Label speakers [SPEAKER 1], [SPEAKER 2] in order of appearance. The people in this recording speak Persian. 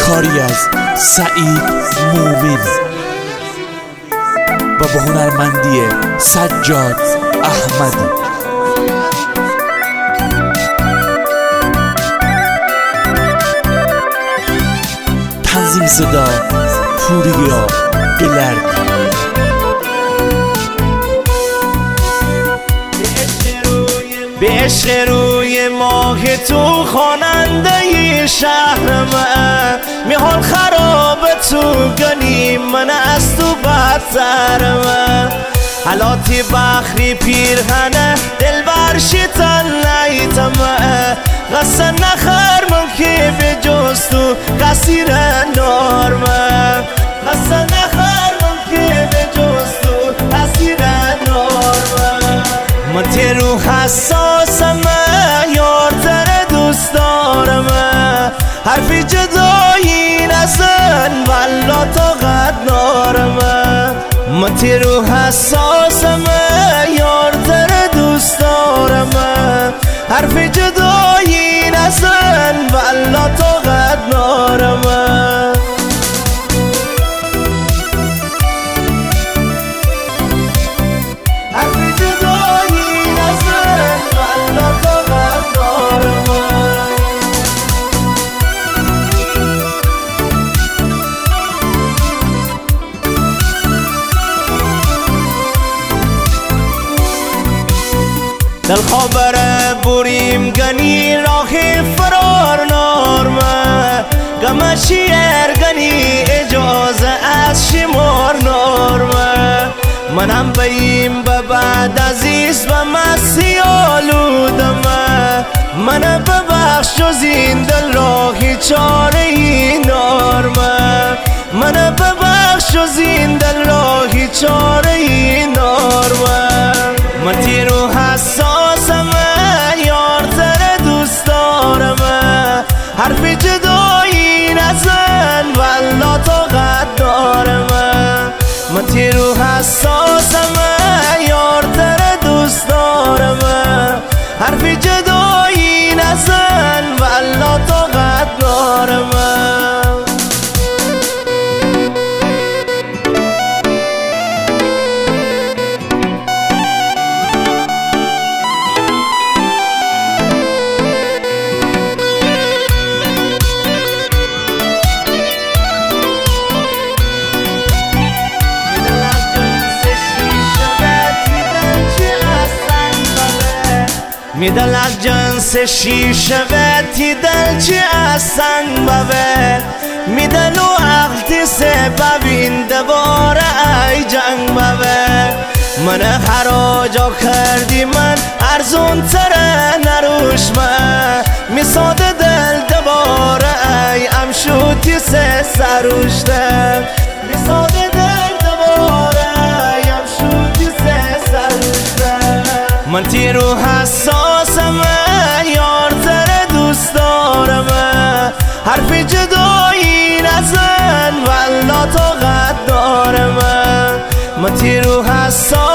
[SPEAKER 1] کاری از سعید مومن و با هنرمندی سجاد احمدی. تنظیم صدا پوریا گلردی.
[SPEAKER 2] به عشق روی ماه تو خواننده شهر من، میحال خراب تو گنی من از تو بدتر من. حالاتی بخری پیرهنه دل برشیتن نیتمه، قصه نخرمم که به جز تو قصیر نارمه، قصه نخرمم که به جز تو قصیر نارمه. من تیرو حساسم یار تر دوست دارم، حرفی جدایی نزن والا طاقت نارم. من تیرو حساسم یار تر دوست دارم، حرفی جدایی نزن والا طاقت نارم. دل خبر بریم گنی راه فرار نارمه، گمشی ارگنی اجازه از شمار نارمه. منم بیم به بعد عزیز و مسی آلودمه، من ببخش جز این دل راهی چاره این نارمه، من ببخش جز این دل راهی چاره این نارمه. من تیرو حساسم یار تر دوست دارم، حرفی جدایی نزن والا طاقت دارم. من تیرو حساسم یار تر دوست دارم، حرفی جدایی نزن والا طاقت دارم. میدل از جنس شیشه و تیدل چی از سنگ بوه، میدل و عقل سببین دوباره ای جنگ بوه. من خراجا کردی من ارزون تره نروش من، میساده دل دوباره ای امشوتی سه سروشته، میساده دل دوباره ای امشوتی سه سروشته. من تیرو حساسم یار تر دوست دارم، حرفی جدایی نزن والا طاقت دارم. من تیرو حساسم